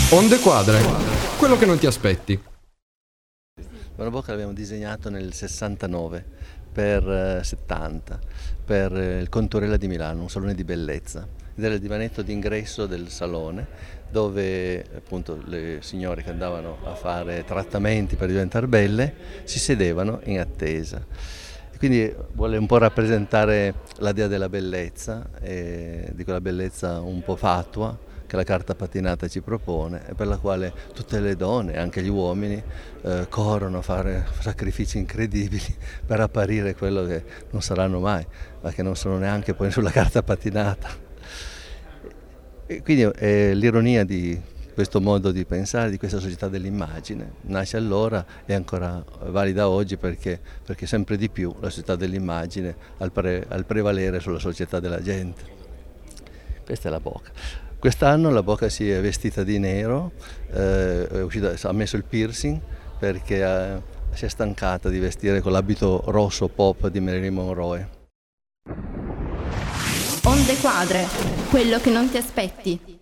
Onde quadre, quello che non ti aspetti. Una bocca l'abbiamo disegnato nel 69 per 70 per il Contorella di Milano, un salone di bellezza. Ed era il divanetto d'ingresso del salone dove appunto le signore che andavano a fare trattamenti per diventare belle si sedevano in attesa. E quindi vuole un po' rappresentare la dea della bellezza, di quella bellezza un po' fatua che la carta patinata ci propone e per la quale tutte le donne, anche gli uomini, corrono a fare sacrifici incredibili per apparire quello che non saranno mai, ma che non sono neanche poi sulla carta patinata. E quindi l'ironia di questo modo di pensare, di questa società dell'immagine, nasce allora e è ancora valida oggi perché sempre di più la società dell'immagine ha il prevalere sulla società della gente. Questa è la Boca. Quest'anno la Boca si è vestita di nero, ha messo il piercing perché si è stancata di vestire con l'abito rosso pop di Marilyn Monroe. Onde quadre, quello che non ti aspetti.